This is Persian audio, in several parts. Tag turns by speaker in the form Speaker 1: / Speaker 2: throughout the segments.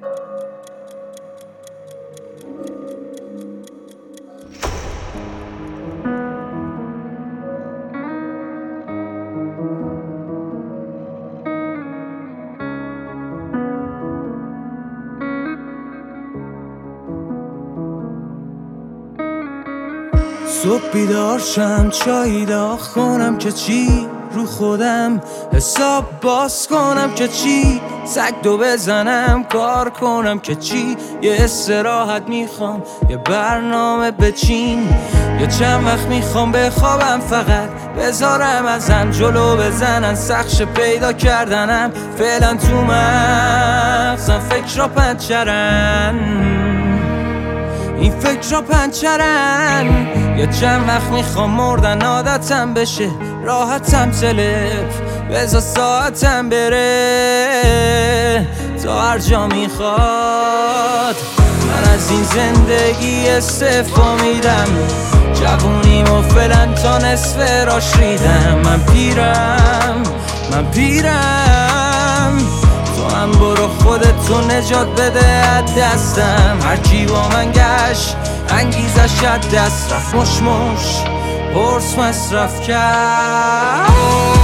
Speaker 1: صبح بیدار شم چایی داغ کنم که چی، رو خودم حساب باز کنم که چی، سگ دو بزنم کار کنم که چی، یه استراحت میخوام یه برنامه بچین، یه چند وقت میخوام بخوابم فقط بذارم ازم جلو بزنن سخش پیدا کردنم، فعلا تو مغزم فکر را پنچرن، این فکر را پنچرن، یه چند وقت میخوام مردن عادتم بشه، راحتم تلف بذار ساعتم بره تا هر جا میخواد. من از این زندگی استعفا میدم، جوونیمو فعلا تا نصف راش ریدم، من پیرم تو هم برو خودتو نجات بده از دستم، هرکی با من گشت انگیزش از دست رفت، مش پرس مصرف کرد.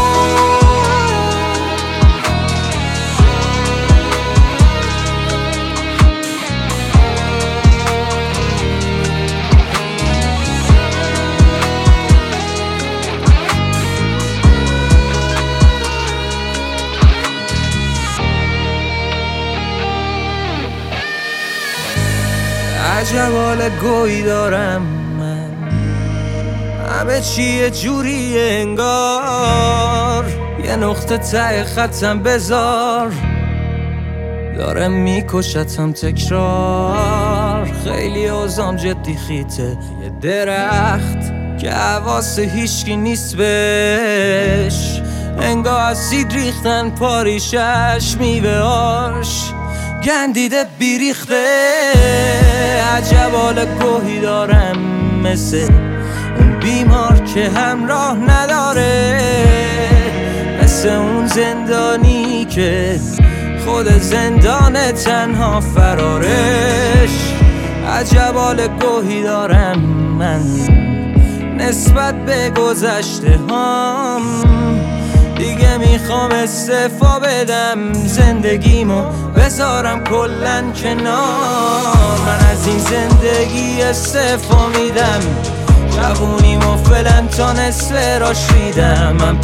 Speaker 1: عجب حال گویی دارم من، همه چی یه جوریه انگار، یه نقطه ته خطم بذار، داره میکشتم تکرار، خیلی اوزام جدی خیته، یه درخت که حواس هیچکی نیست بهش، انگار اسید ریختن پاریشش، میوه‌اش گندیده بیریخته، عجب حال گوهی دارم مثل اون بیمار که همراه نداره، مثل اون زندانی که خود زندان تنها فرارش، عجب حال گوهی دارم من نسبت به گذشته هام، دیگه میخوام استعفا بدم، زندگیمو بذارم کلن کنار، من از این زندگی استعفا میدم، جوونیمو فعلا تا نصف راش ریدم، من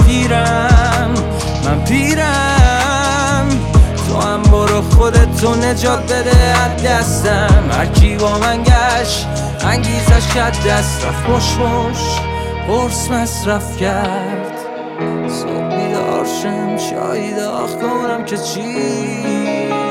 Speaker 1: پیرم تو هم برو خودتو نجات بده از دستم، هرکی با من گشت انگیزش از دست رفت، مش پرس مصرف کرد. صبح بیدار شم چایی داغ کنم که چی،